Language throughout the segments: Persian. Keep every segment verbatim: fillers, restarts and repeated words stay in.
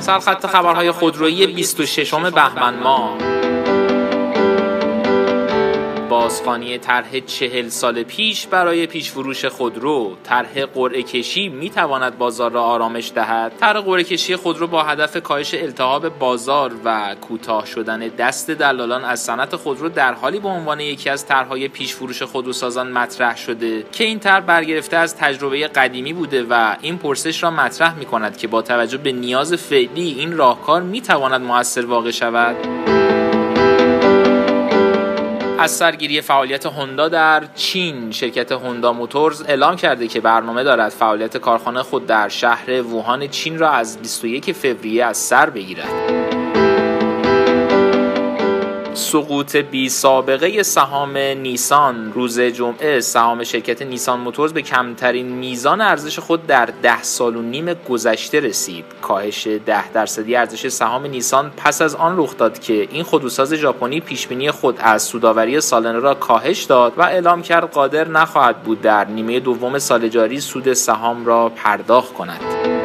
سرخط خبرهای خودرویی بیست و ششم بهمن ماه. بازخوانی طرح چهل سال پیش برای پیشفروش خودرو. طرح قرعه کشی می تواند بازار را آرامش دهد. طرح قرعه کشی خودرو با هدف کاهش التهاب بازار و کوتاه شدن دست دلالان از صنعت خودرو در حالی به عنوان یکی از طرح‌های پیشفروش خودروسازان مطرح شده که این طرح برگرفته از تجربه قدیمی بوده و این پرسش را مطرح می کند که با توجه به نیاز فعلی این راهکار می تواند مؤثر واقع شود. از سرگیری فعالیت هوندا در چین، شرکت هوندا موتورز اعلام کرده که برنامه دارد فعالیت کارخانه خود در شهر ووهان چین را از بیست و یک فوریه از سر بگیرد. سقوط بی سابقه سهام نیسان. روز جمعه سهام شرکت نیسان موتورز به کمترین میزان ارزش خود در ده سال و نیم گذشته رسید. کاهش ده درصدی ارزش سهام نیسان پس از آن رخ داد که این خودروساز ژاپنی پیشبینی خود از سودآوری سالانه را کاهش داد و اعلام کرد قادر نخواهد بود در نیمه دوم سال جاری سود سهام را پرداخت کند.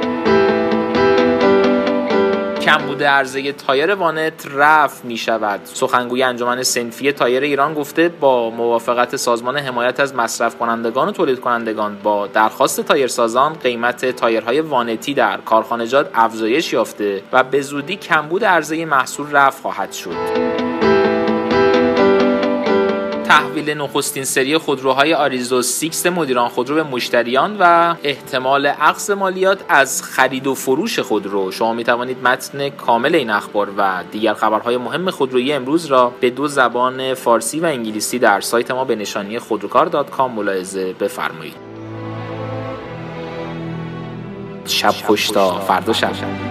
کمبود عرضه تایر وانت رفع می شود. سخنگوی انجمن صنفی تایر ایران گفته با موافقت سازمان حمایت از مصرف کنندگان و تولید کنندگان با درخواست تایرسازان قیمت تایرهای وانتی در کارخانجات افزایش یافته و به زودی کمبود عرضه محصول رفع خواهد شد. تحویل نخستین سری خودروهای آریزو شش مدیران خودرو به مشتریان و احتمال اخذ مالیات از خرید و فروش خودرو. شما می توانید متن کامل این اخبار و دیگر خبرهای مهم خودرویی امروز را به دو زبان فارسی و انگلیسی در سایت ما به نشانی خودروکار دات کام ملاحظه بفرمایید. شب خوش تا فردا شب.